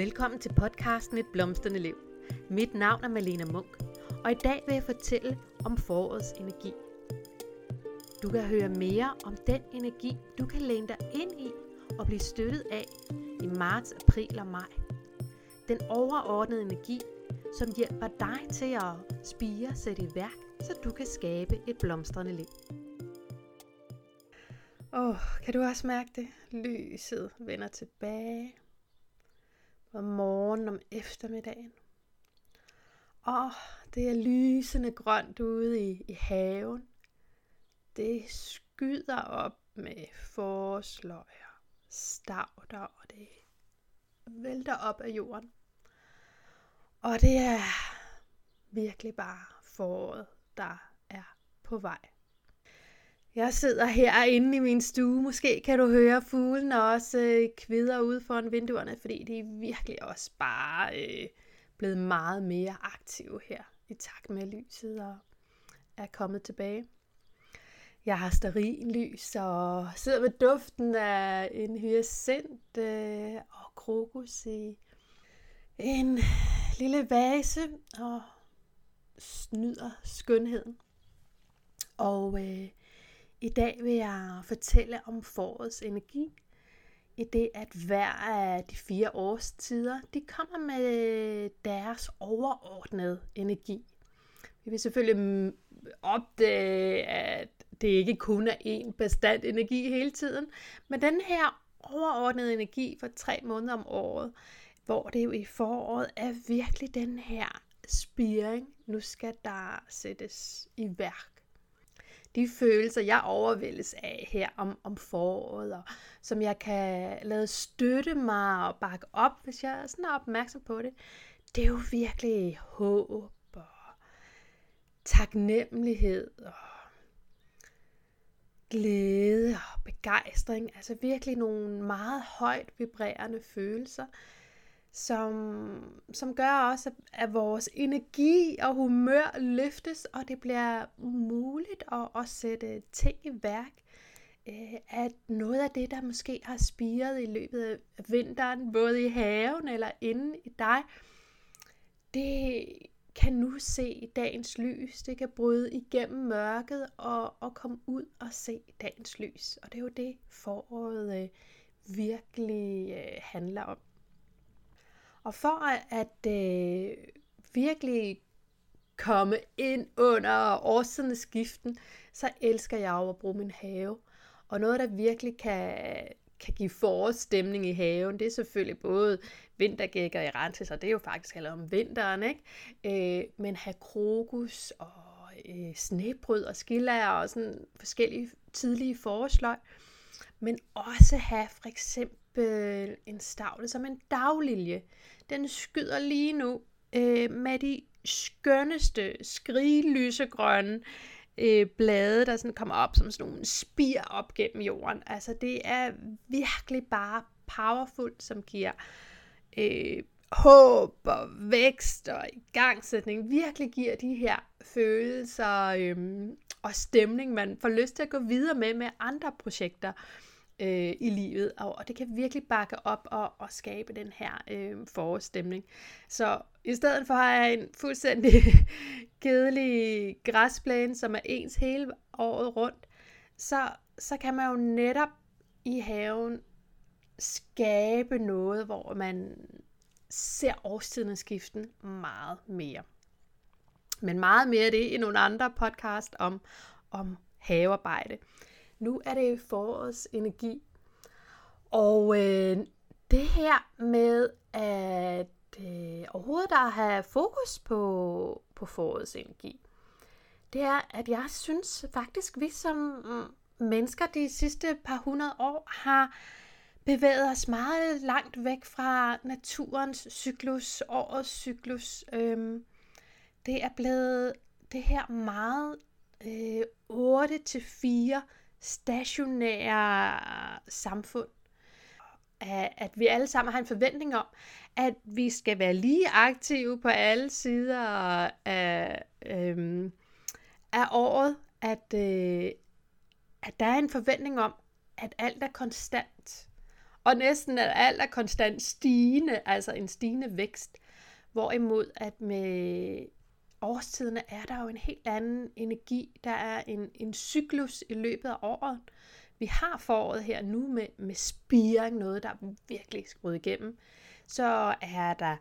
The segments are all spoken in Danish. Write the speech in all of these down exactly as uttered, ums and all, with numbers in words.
Velkommen til podcasten Et blomstrende liv. Mit navn er Malene Munk, og i dag vil jeg fortælle om forårets energi. Du kan høre mere om den energi, du kan læne dig ind i og blive støttet af i marts, april og maj. Den overordnede energi, som hjælper dig til at spire, sætte i værk, så du kan skabe et blomstrende liv. Åh, oh, kan du også mærke det? Lyset vender tilbage. Om morgenen, om eftermiddagen. Og det er lysende grønt ude i, i haven. Det skyder op med forårsløg, stauder, og det vælter op af jorden. Og det er virkelig bare foråret, der er på vej. Jeg sidder herinde i min stue. Måske kan du høre fuglene også øh, kvidder ude foran vinduerne, fordi de er virkelig også bare øh, blevet meget mere aktive her, i takt med lyset og er kommet tilbage. Jeg har stearinlys og sidder med duften af en hyacint øh, og krokus i en lille vase og snyder skønheden. Og øh, i dag vil jeg fortælle om forårets energi, i det at hver af de fire årstider, de kommer med deres overordnede energi. Vi vil selvfølgelig opdage, at det ikke kun er én bestandt energi hele tiden, men den her overordnede energi for tre måneder om året, hvor det jo i foråret er virkelig den her spiring, nu skal der sættes i værk. De følelser, jeg overvældes af her om, om foråret, og som jeg kan lade støtte mig og bakke op, hvis jeg er sådan opmærksom på det, det er jo virkelig håb og taknemmelighed og glæde og begejstring. Altså virkelig nogle meget højt vibrerende følelser, som, som gør også, at vores energi og humør løftes, og det bliver muligt at, at sætte ting i værk. At noget af det, der måske har spiret i løbet af vinteren, både i haven eller inde i dig, det kan nu se dagens lys. Det kan bryde igennem mørket og, og komme ud og se dagens lys. Og det er jo det, foråret øh, virkelig øh, handler om. Og for at, at øh, virkelig komme ind under årstidernes skiften, så elsker jeg jo at bruge min have. Og noget, der virkelig kan, kan give forårsstemning i haven, det er selvfølgelig både vintergækker og erantis, og det er jo faktisk handler om vinteren, ikke? Øh, men have krokus og øh, snebrød og skillager og sådan forskellige tidlige forårsløg. Men også have for eksempel en stavle som en daglilje. Den skyder lige nu øh, med de skønneste, skrigelysegrønne øh, blade, der sådan kommer op som sådan nogle spir op gennem jorden. Altså det er virkelig bare powerfult, som giver øh, håb og vækst og igangsætning. Virkelig giver de her følelser øh, og stemning, man får lyst til at gå videre med med andre projekter øh, i livet. Og det kan virkelig bakke op og, og skabe den her øh, forårsstemning. Så i stedet for at have en fuldstændig kedelig græsplæne, som er ens hele året rundt, så, så kan man jo netop i haven skabe noget, hvor man ser årstidernes skiften meget mere. Men meget mere af det i nogle andre podcast om, om havearbejde. Nu er det forårets energi. Og øh, det her med at øh, overhovedet at have fokus på, på forårets energi, det er, at jeg synes faktisk, vi som mennesker de sidste par hundrede år har bevæget os meget langt væk fra naturens cyklus, årets cyklus. Øhm, det er blevet det her meget øh, otte til fire stationære samfund. At vi alle sammen har en forventning om, at vi skal være lige aktive på alle sider af, øhm, af året. At, øh, at der er en forventning om, at alt er konstant. og næsten alt er konstant stigende, altså en stigende vækst. Hvorimod at med årstiderne er der jo en helt anden energi. Der er en, en cyklus i løbet af året. Vi har foråret her nu med, med spiring, noget der virkelig skruet igennem. Så er der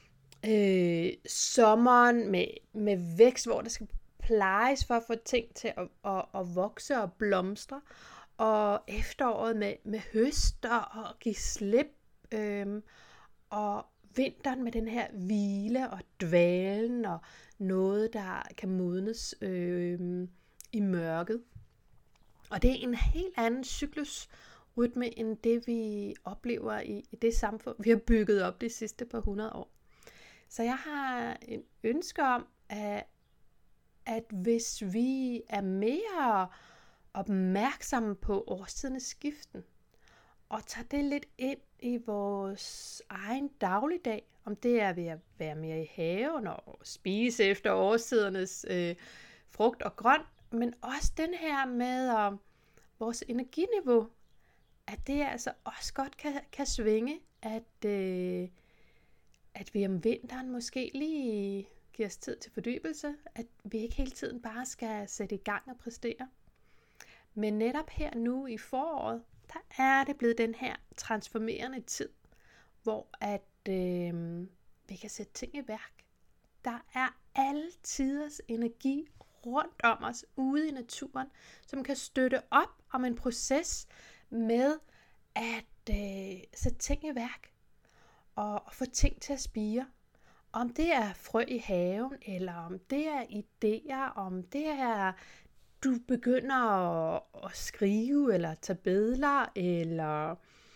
øh, sommeren med, med vækst, hvor der skal plejes for at få ting til at, at, at vokse og blomstre. Og efteråret med, med høster og give slip. Øh, og vinteren med den her hvile og dvalen og noget, der kan modnes øh, i mørket. Og det er en helt anden cyklusrytme, end det vi oplever i, i det samfund, vi har bygget op de sidste par hundrede år. Så jeg har en ønske om, at, at hvis vi er mere opmærksomme på årstidernes skiften, og tager det lidt ind i vores egen dagligdag, om det er ved at være mere i haven og spise efter årstidernes øh, frugt og grønt, men også den her med øh, vores energiniveau, at det altså også godt kan, kan svinge, at, øh, at vi om vinteren måske lige giver os tid til fordybelse, at vi ikke hele tiden bare skal sætte i gang og præstere. Men netop her nu i foråret, der er det blevet den her transformerende tid, hvor at øh, vi kan sætte ting i værk. Der er alle tiders energi rundt om os ude i naturen, som kan støtte op om en proces med at øh, sætte ting i værk og, og få ting til at spire. Om det er frø i haven, eller om det er idéer, om det er du begynder at, at skrive, eller tage billeder, eller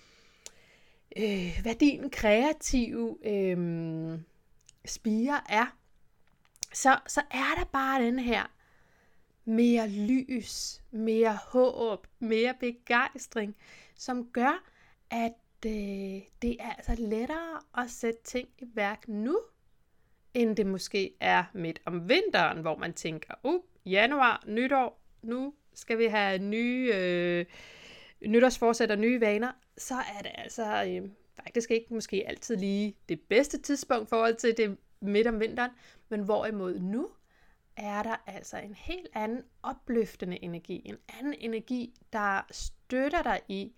øh, hvad din kreative øh, spire er, så, så er der bare den her mere lys, mere håb, mere begejstring, som gør, at øh, det er altså lettere at sætte ting i værk nu, end det måske er midt om vinteren, hvor man tænker, uh, januar, nytår, nu skal vi have nye øh, nytårsforsæt og nye vaner, så er det altså øh, faktisk ikke måske altid lige det bedste tidspunkt i forhold til det midt om vinteren, men hvorimod nu er der altså en helt anden opløftende energi, en anden energi, der støtter dig i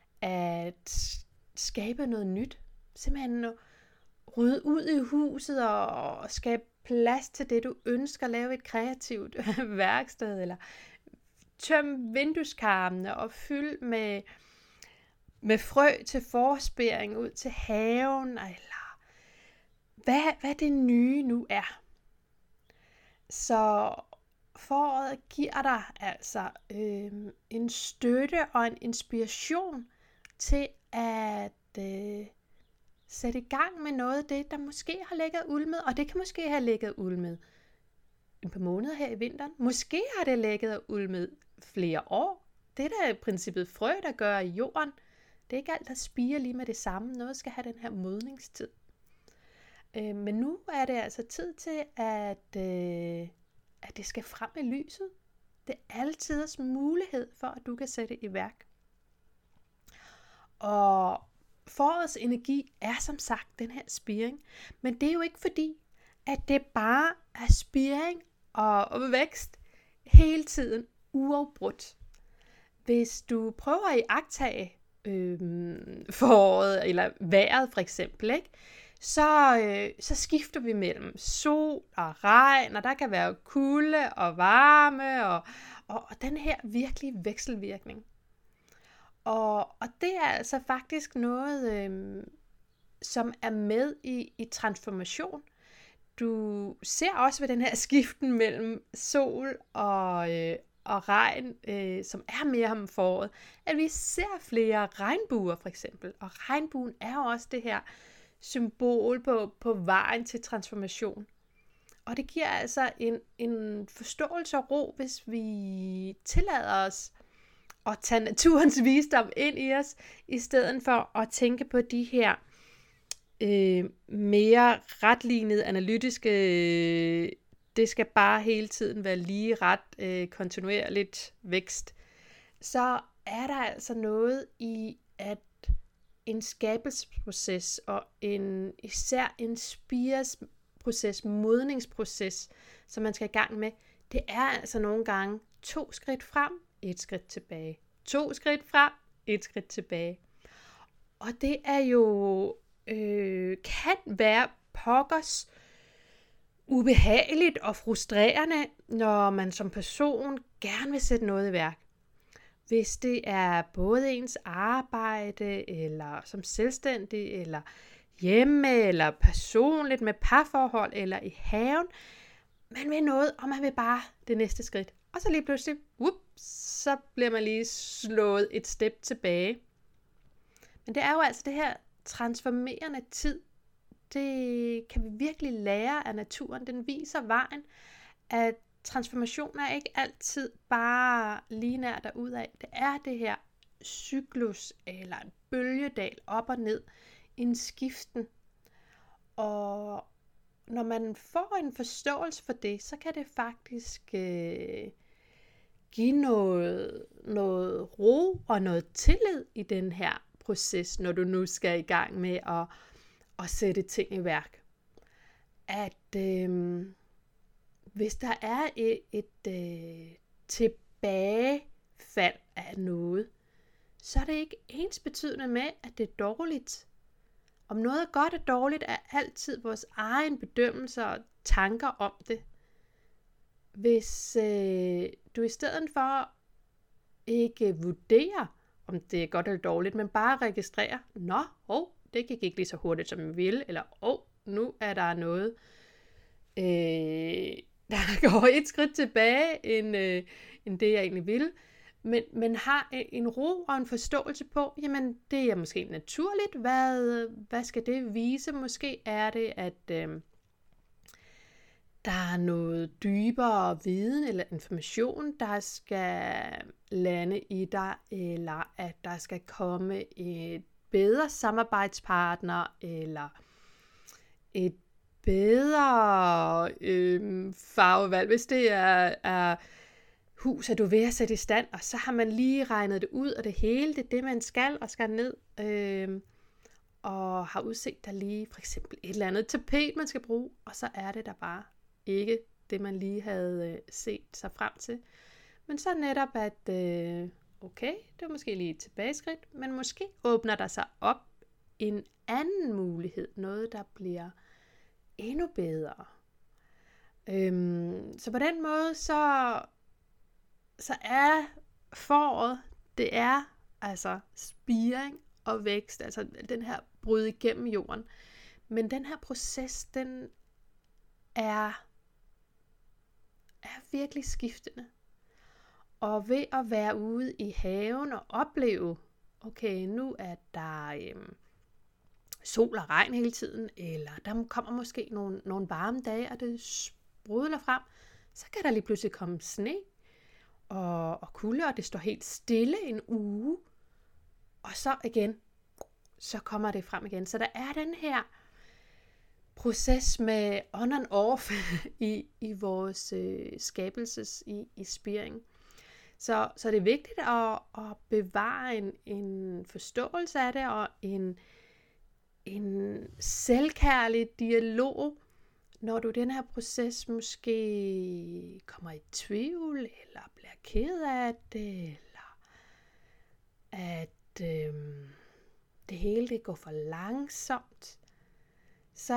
at skabe noget nyt, simpelthen rydde ud i huset og skabe plads til det, du ønsker, at lave et kreativt værksted, eller tøm vindueskarmene og fyld med, med frø til forspæring ud til haven, eller hvad, hvad det nye nu er. Så foråret giver dig altså øh, en støtte og en inspiration til at øh, sætte i gang med noget af det, der måske har ligget ulmet, og det kan måske have ligget ulmet et par måneder her i vinteren. Måske har det ligget ulmet flere år. Det er da i princippet frø, der gør i jorden. Det er ikke alt, der spirer lige med det samme. Noget skal have den her modningstid. Øh, men nu er det altså tid til, at, øh, at det skal frem i lyset. Det er altiders mulighed for, at du kan sætte i værk. Og forårets energi er som sagt den her spiring. Men det er jo ikke fordi, at det bare er spiring og, og vækst hele tiden uafbrudt. Hvis du prøver at iagttage øh, foråret eller vejret for eksempel, ikke? Så, øh, så skifter vi mellem sol og regn, og der kan være kulde og varme, og, og, og den her virkelig vekselvirkning. Og, og det er altså faktisk noget, øh, som er med i, i transformation. Du ser også ved den her skiften mellem sol og, øh, og regn, øh, som er mere om foråret, at vi ser flere regnbuer for eksempel. Og regnbuen er jo også det her symbol på, på vejen til transformation. Og det giver altså en, en forståelse og ro, hvis vi tillader os at tage naturens visdom ind i os, i stedet for at tænke på de her øh, mere retlinede, analytiske, øh, det skal bare hele tiden være lige ret, øh, kontinuerligt vækst. Så er der altså noget i at en skabelsesproces, og en, især en spireproces, modningsproces, som man skal i gang med, det er altså nogle gange to skridt frem, et skridt tilbage. To skridt frem, et skridt tilbage. Og det er jo, øh, kan være pokkers ubehageligt og frustrerende, når man som person gerne vil sætte noget i værk. Hvis det er både ens arbejde, eller som selvstændig, eller hjemme, eller personligt med parforhold, eller i haven. Man vil noget, og man vil bare det næste skridt. Og så lige pludselig, whoop, så bliver man lige slået et step tilbage. Men det er jo altså det her transformerende tid. Det kan vi virkelig lære af naturen. Den viser vejen, at transformation er ikke altid bare lineær derudad. Det er det her cyklus eller en bølgedal op og ned, en skiften. Og når man får en forståelse for det, så kan det faktisk øh, give noget, noget ro og noget tillid i den her proces, når du nu skal i gang med at, at sætte ting i værk. At øh, hvis der er et, et øh, tilbagefald af noget, så er det ikke ensbetydende med, at det er dårligt. Om noget er godt og dårligt, er altid vores egen bedømmelse og tanker om det. Hvis øh, du i stedet for ikke vurderer, om det er godt eller dårligt, men bare registrerer, nå, oh, det gik ikke lige så hurtigt, som jeg ville, eller åh, oh, nu er der noget, øh, der går et skridt tilbage, end, øh, end det jeg egentlig ville, men, men har en ro og en forståelse på, jamen det er måske naturligt, hvad, hvad skal det vise? Måske er det, at øh, der er noget dybere viden eller information, der skal lande i dig, eller at der skal komme et bedre samarbejdspartner, eller et bedre øh, farvevalg, hvis det er, er hus, at du er ved at sætte i stand, og så har man lige regnet det ud, og det hele, det er det, man skal, og skal ned, øh, og har udset der lige for eksempel et eller andet tapet, man skal bruge, og så er det der bare ikke det, man lige havde øh, set sig frem til. Men så netop, at øh, okay, det var måske lige et tilbageskridt, men måske åbner der sig op en anden mulighed, noget der bliver endnu bedre. Øhm, så på den måde, så, så er foråret, det er altså spiring og vækst, altså den her bryd igennem jorden. Men den her proces, den er, er virkelig skiftende. Og ved at være ude i haven og opleve, okay, nu er der øhm, sol og regn hele tiden, eller der kommer måske nogle, nogle varme dage, og det sprudler frem, så kan der lige pludselig komme sne og, og kulde, og det står helt stille en uge, og så igen, så kommer det frem igen. Så der er den her proces med on and off i, i vores øh, skabelses i, i spiring. Så, så det er vigtigt at, at bevare en, en forståelse af det, og en, en selvkærlig dialog, når du i den her proces måske kommer i tvivl, eller bliver ked af det, eller at øhm, det hele det går for langsomt. Så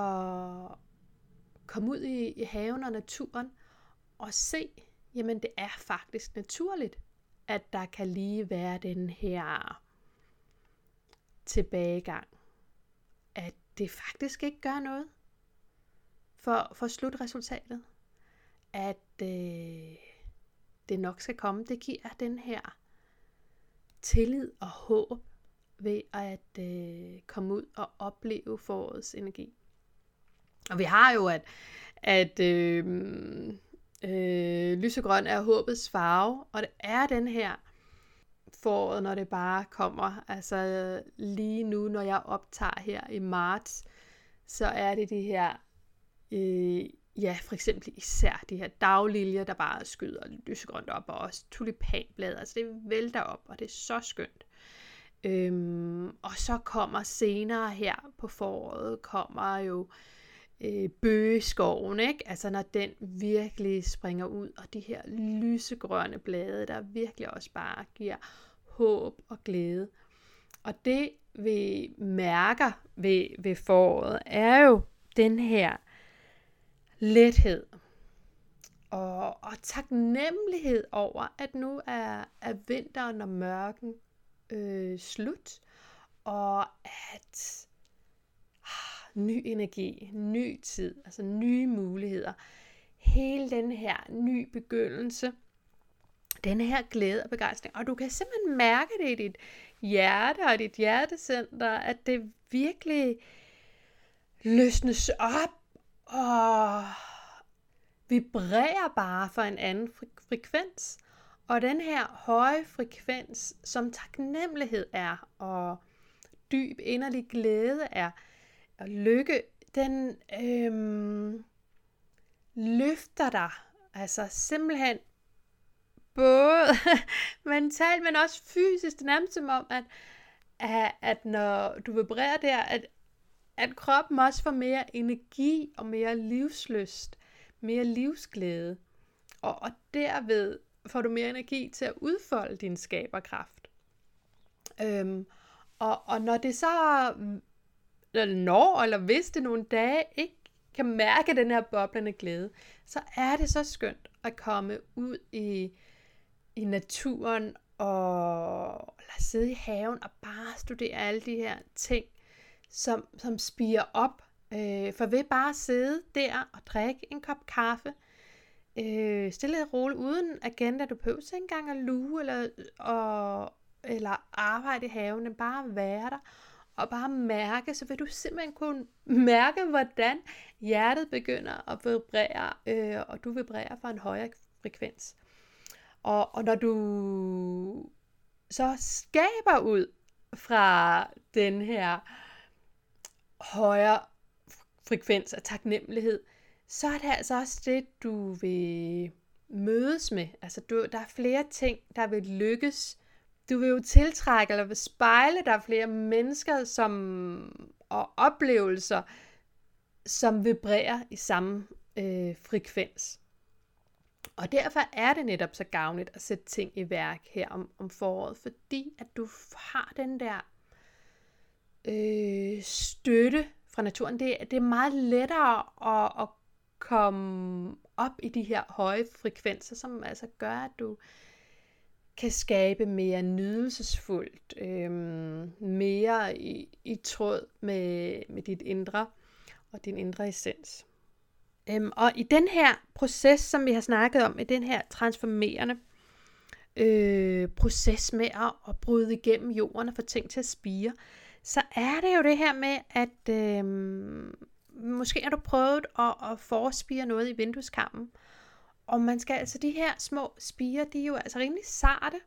kom ud i, i haven og naturen, og se, jamen det er faktisk naturligt, at der kan lige være den her tilbagegang. At det faktisk ikke gør noget for, for slutresultatet. At øh, det nok skal komme. Det giver den her tillid og håb ved at øh, komme ud og opleve forårets energi. Og vi har jo, at, at øh, øh, lysegrøn er håbets farve, og det er den her foråret, når det bare kommer. Altså lige nu, når jeg optager her i marts, så er det de her, øh, ja for eksempel især de her dagliljer, der bare skyder lysegrønt op, og også tulipanblade, altså det vælter op, og det er så skønt. Øhm, og så kommer senere her på foråret, kommer jo øh, bøgeskoven, ikke? Altså når den virkelig springer ud, og de her lysegrønne blade, der virkelig også bare giver håb og glæde. Og det vi mærker ved, ved foråret, er jo den her lethed og, og taknemmelighed over, at nu er, er vinteren og mørken øh, slut, og at ah, ny energi, ny tid, altså nye muligheder, hele den her ny begyndelse, den her glæde og begejstring, og du kan simpelthen mærke det i dit hjerte og dit hjertecenter, at det virkelig løsnes op og vibrerer bare for en anden fre- frekvens. Og den her høje frekvens, som taknemmelighed er, og dyb inderlig glæde er, og lykke, den øhm, løfter dig, altså simpelthen både mentalt, men også fysisk. Det er nærmest som om, at, at, at når du vibrerer der, at, at kroppen også får mere energi og mere livslyst, mere livsglæde, og, og derved får du mere energi til at udfolde din skaberkraft. Øhm, og, og når det så, eller når eller hvis det nogle dage ikke kan mærke den her boblende glæde, så er det så skønt at komme ud i, i naturen og eller sidde i haven og bare studere alle de her ting, som, som spiger op. Øh, for ved bare at sidde der og drikke en kop kaffe, øh, stille og roligt, uden agenda, du behøver ikke engang at luge eller, og, eller arbejde i haven, men bare være der og bare mærke, så vil du simpelthen kunne mærke, hvordan hjertet begynder at vibrere, øh, og du vibrerer for en højere frekvens. Og, og når du så skaber ud fra den her højere frekvens af taknemmelighed, så er det altså også det, du vil mødes med. Altså du, der er flere ting, der vil lykkes. Du vil jo tiltrække eller vil spejle, der er flere mennesker som, og oplevelser, som vibrerer i samme øh, frekvens. Og derfor er det netop så gavnligt at sætte ting i værk her om, om foråret, fordi at du har den der øh, støtte fra naturen. Det, det er meget lettere at, at komme op i de her høje frekvenser, som altså gør, at du kan skabe mere nydelsesfuldt, øh, mere i, i tråd med, med dit indre og din indre essens. Øhm, og i den her proces, som vi har snakket om, i den her transformerende øh, proces med at, at bryde igennem jorden og få ting til at spire, så er det jo det her med, at øh, måske har du prøvet at, at forspire noget i vindueskarmen, og man skal altså, de her små spirer, de er jo altså rimelig sarte,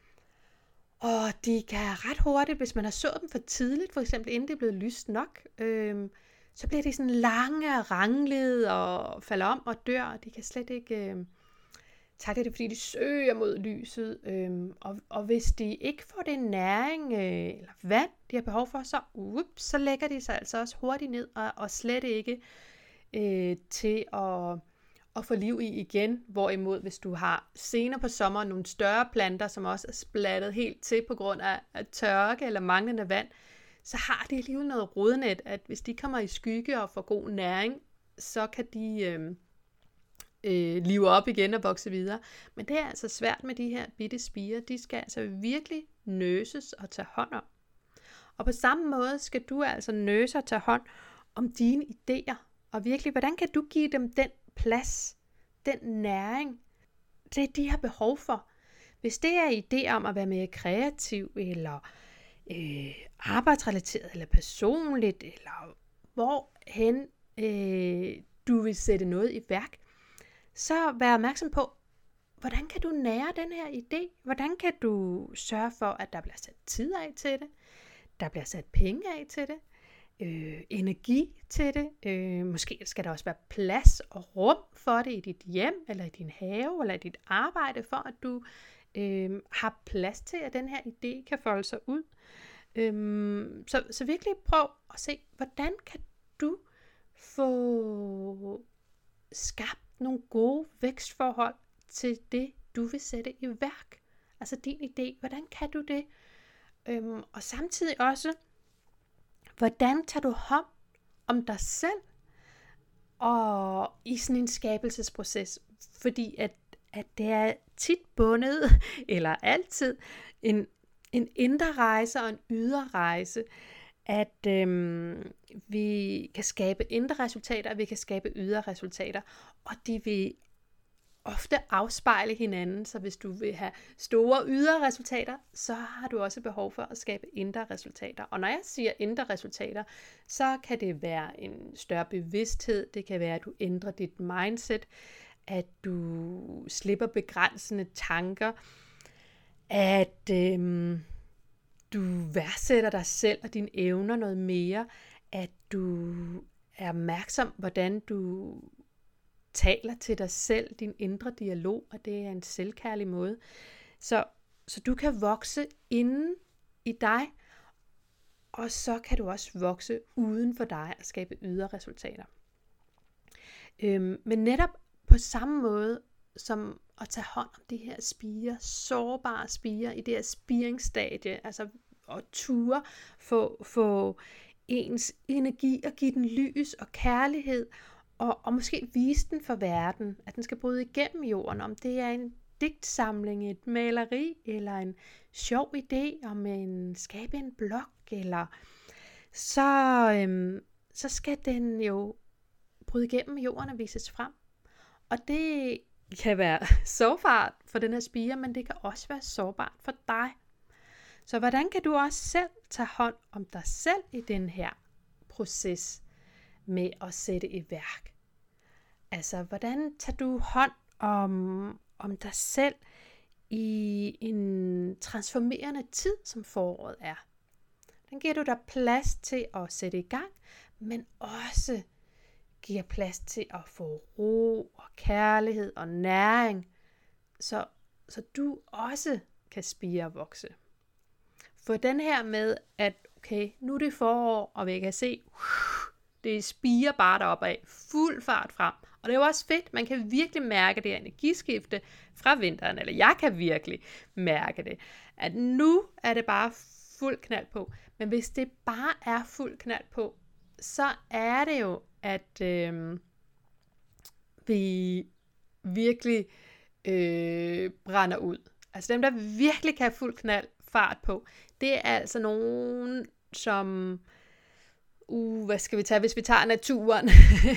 og de kan ret hurtigt, hvis man har sået dem for tidligt, for eksempel inden det er blevet lyst nok, øh, så bliver de sådan lange og ranglede og falder om og dør, og de kan slet ikke øh, takle det, fordi de søger mod lyset. Øh, og, og hvis de ikke får det næring øh, eller vand, de har behov for, så, ups, så lægger de sig altså også hurtigt ned og, og slet ikke øh, til at, at få liv i igen. Hvorimod, hvis du har senere på sommeren nogle større planter, som også er splattet helt til på grund af, af tørke eller manglende vand, så har de alligevel noget rodnet, at hvis de kommer i skygge og får god næring, så kan de øh, øh, live op igen og vokse videre. Men det er altså svært med de her bitte spirer. De skal altså virkelig nøses og tage hånd om. Og på samme måde skal du altså nøse og tage hånd om dine idéer. Og virkelig, hvordan kan du give dem den plads, den næring, det de har behov for. Hvis det er idéer om at være mere kreativ, eller Øh, arbejdsrelateret eller personligt, eller hvorhen øh, du vil sætte noget i værk, så vær opmærksom på, hvordan kan du nære den her idé? Hvordan kan du sørge for, at der bliver sat tid af til det? Der bliver sat penge af til det? Øh, energi til det? Øh, måske skal der også være plads og rum for det i dit hjem, eller i din have, eller i dit arbejde, for at du øh, har plads til, at den her idé kan folde sig ud. Øhm, så, så virkelig prøv at se, hvordan kan du få skabt nogle gode vækstforhold til det, du vil sætte i værk. Altså din idé, hvordan kan du det? Øhm, og samtidig også, hvordan tager du hånd om dig selv og i sådan en skabelsesproces? Fordi at, at det er tit bundet, eller altid, en, en indre rejse og en ydre rejse, at øhm, vi kan skabe indre resultater, og vi kan skabe ydre resultater, og de vil ofte afspejle hinanden, så hvis du vil have store ydre resultater, så har du også behov for at skabe indre resultater. Og når jeg siger indre resultater, så kan det være en større bevidsthed, det kan være, at du ændrer dit mindset, at du slipper begrænsende tanker, at øhm, du værdsætter dig selv og dine evner noget mere, at du er opmærksom, hvordan du taler til dig selv, din indre dialog, og det er en selvkærlig måde. Så, så du kan vokse inden i dig, og så kan du også vokse uden for dig og skabe ydre resultater. Øhm, men netop på samme måde som at tage hånd om de her spirer, sårbare spirer i det her spiringsstadie, altså at ture få, få ens energi og give den lys og kærlighed, og, og måske vise den for verden, at den skal bryde igennem jorden, om det er en digtsamling, et maleri, eller en sjov idé om en skabe en blog, eller så, øhm, så skal den jo bryde igennem jorden og vises frem. Og det kan være sårbart for den her spire, men det kan også være sårbart for dig. Så hvordan kan du også selv tage hånd om dig selv i den her proces med at sætte i værk? Altså, hvordan tager du hånd om, om dig selv i en transformerende tid, som foråret er? Den giver du dig plads til at sætte i gang, men også giver plads til at få ro og kærlighed og næring, så, så du også kan spire og vokse. For den her med, at okay, nu er det forår, og vi kan se, det spirer bare deroppe af, fuld fart frem. Og det er jo også fedt, man kan virkelig mærke det her energiskifte fra vinteren, eller jeg kan virkelig mærke det, at nu er det bare fuld knald på. Men hvis det bare er fuld knald på, så er det jo, at øh, vi virkelig øh, brænder ud. Altså dem, der virkelig kan have fuld knald fart på, det er altså nogen, som, uh, hvad skal vi tage, hvis vi tager naturen,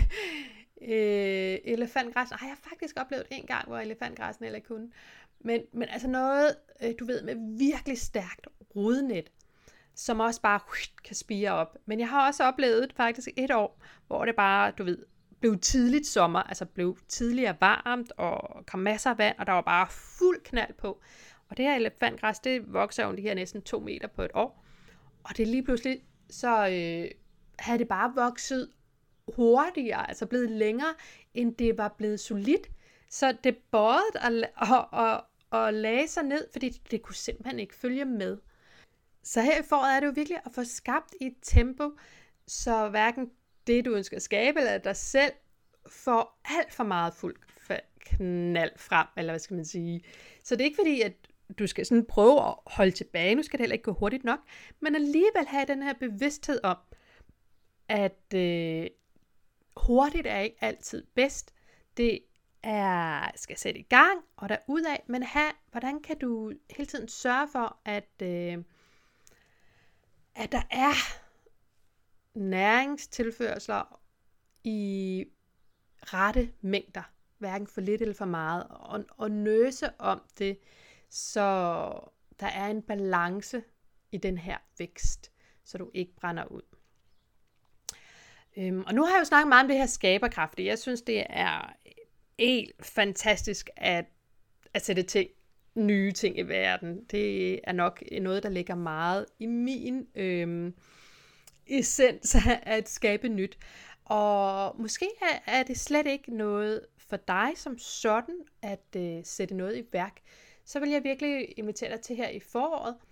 øh, elefantgræs, har jeg faktisk oplevet en gang, hvor elefantgræsen eller kunne, men, men altså noget, øh, du ved, med virkelig stærkt rodnet, som også bare uh, kan spire op. Men jeg har også oplevet faktisk et år, hvor det bare, du ved, blev tidligt sommer, altså blev tidligere varmt, og kom masser af vand, og der var bare fuld knald på. Og det her elefantgræs, det vokser jo de her næsten to meter på et år. Og det er lige pludselig, så øh, havde det bare vokset hurtigere, altså blevet længere, end det var blevet solidt. Så det bøjede og, og, og, og lagde sig ned, fordi det, det kunne simpelthen ikke følge med. Så her i foråret er det jo virkelig at få skabt i et tempo, så hverken det, du ønsker at skabe, eller dig selv, får alt for meget fuld knald frem, eller hvad skal man sige. Så det er ikke fordi, at du skal sådan prøve at holde tilbage, nu skal det heller ikke gå hurtigt nok, men alligevel have den her bevidsthed om, at øh, hurtigt er ikke altid bedst. Det er, skal sætte i gang, og derudad, men have, hvordan kan du hele tiden sørge for, at, øh, at der er næringstilførsler i rette mængder, hverken for lidt eller for meget, og, og nøse om det, så der er en balance i den her vækst, så du ikke brænder ud. Øhm, og nu har jeg jo snakket meget om det her skaberkraft. Jeg synes, det er helt fantastisk at, at sætte ting, nye ting i verden. Det er nok noget, der ligger meget i min øhm, essens af at skabe nyt. Og måske er det slet ikke noget for dig som sådan at øh, sætte noget i værk. Så vil jeg virkelig invitere dig til her i foråret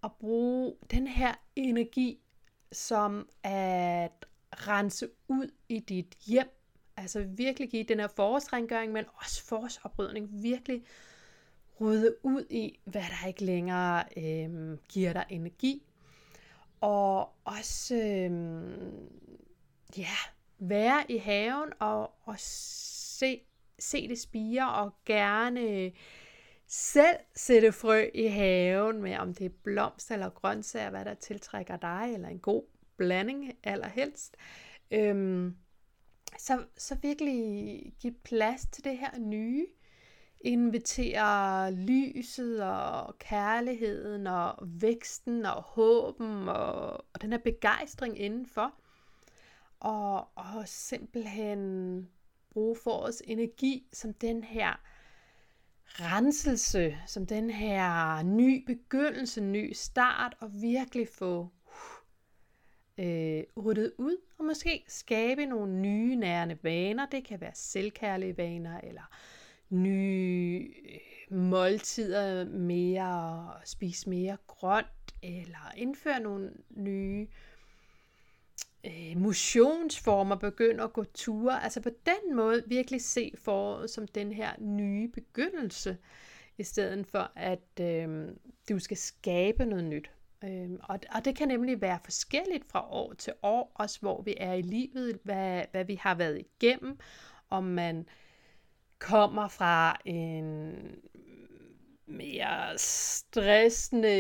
at bruge den her energi som at rense ud i dit hjem. Altså virkelig give den her forårsrengøring, men også forårsoprydning. Virkelig rydde ud i, hvad der ikke længere øh, giver dig energi. Og også øh, ja, være i haven og, og se, se det spire, og gerne selv sætte frø i haven med, om det er blomster eller grøntsager, hvad der tiltrækker dig, eller en god blanding allerhelst. Øhm, så, så virkelig give plads til det her nye. Invitere lyset og kærligheden og væksten og håben og, og den her begejstring indenfor. Og, og simpelthen bruge forårets energi som den her renselse, som den her ny begyndelse, ny start, og virkelig få øh, ryddet ud, og måske skabe nogle nye nærende vaner. Det kan være selvkærlige vaner, eller nye måltider, mere, spise mere grønt, eller indføre nogle nye øh, motionsformer, begynde at gå ture. Altså på den måde virkelig se foråret som den her nye begyndelse, i stedet for at øh, du skal skabe noget nyt. Øh, og, og det kan nemlig være forskelligt fra år til år, også hvor vi er i livet, hvad, hvad vi har været igennem, om man kommer fra en mere stressende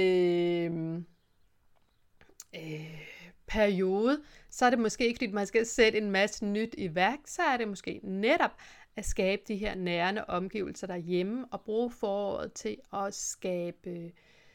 øh, periode, så er det måske ikke, fordi man skal sætte en masse nyt i værk, så er det måske netop at skabe de her nærende omgivelser derhjemme, og bruge foråret til at skabe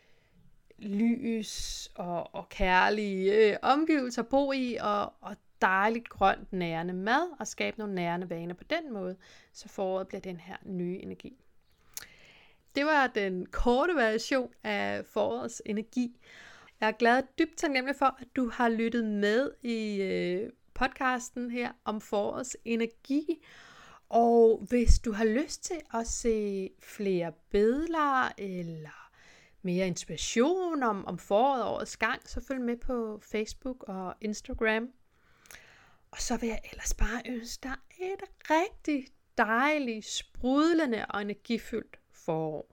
lys og, og kærlige øh, omgivelser at bo i, og, og dejligt grønt nærende mad, og skabe nogle nærende vaner på den måde, så foråret bliver den her nye energi. Det var den korte version af forårets energi. Jeg er glad og dybt taknemmelig for, at du har lyttet med i øh, podcasten her om forårets energi. Og hvis du har lyst til at se flere billeder eller mere inspiration om, om foråret og årets gang, så følg med på Facebook og Instagram. Og så vil jeg ellers bare ønske dig et rigtig dejligt, sprudlende og energifyldt forår.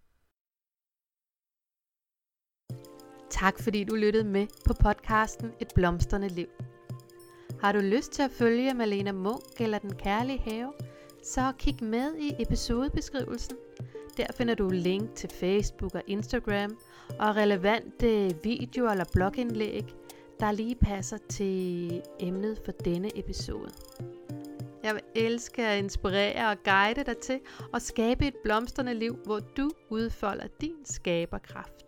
Tak fordi du lyttede med på podcasten Et Blomstrende Liv. Har du lyst til at følge Malene Munk eller Den Kærlige Have, så kig med i episodebeskrivelsen. Der finder du link til Facebook og Instagram og relevante videoer eller blogindlæg, der lige passer til emnet for denne episode. Jeg vil elske at inspirere og guide dig til at skabe et blomstrende liv, hvor du udfolder din skaberkraft.